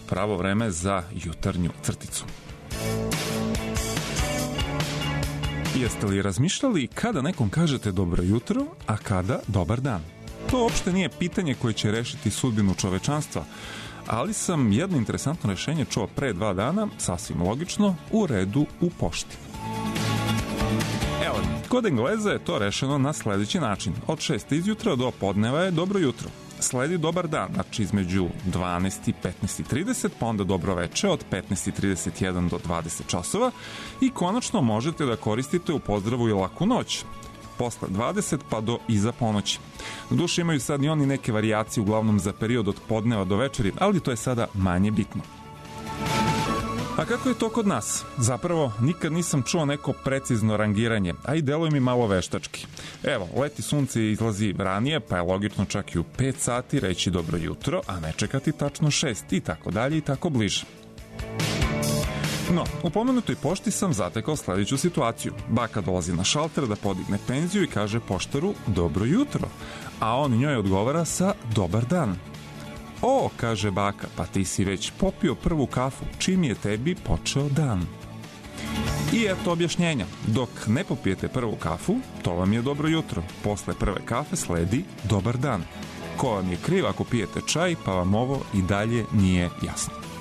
pravo vreme za jutarnju crticu. Jeste li razmišljali kada nekom kažete dobro jutro, a kada dobar dan? To uopšte nije pitanje koje će rešiti sudbinu čovečanstva, ali sam jedno interesantno rešenje čuo pre 2 dana, sasvim logično, u redu u pošti. Evo, kod Engleza je to rešeno na sledeći način. Od 6 izjutra do podneva je dobro jutro. Sledi dobar dan, znači između 12 i 15:30, pa onda dobro veče od 15:31 do 20 časova i konačno možete da koristite u pozdravu i laku noć posle 20 pa do iza ponoći. Doduše imaju sad i oni neke varijacije uglavnom za period od podneva do večeri, ali to je sada manje bitno. A kako je to kod nas? Zapravo, nikad nisam čuo neko precizno rangiranje, a i deluje mi malo veštački. Evo, leti sunce izlazi ranije, pa je logično čak i u 5 sati reći dobro jutro, a ne čekati tačno 6 i tako dalje i tako bliže. No, u pomenutoj pošti sam zatekao sledeću situaciju. Baka dolazi na šalter da podigne penziju i kaže poštaru dobro jutro, a on njoj odgovara sa dobar dan. O, kaže baka, pa ti si već popio prvu kafu, čim je tebi počeo dan. I eto objašnjenja, dok ne popijete prvu kafu, to vam je dobro jutro, posle prve kafe sledi dobar dan. Ko vam je kriv ako pijete čaj, pa vam ovo i dalje nije jasno.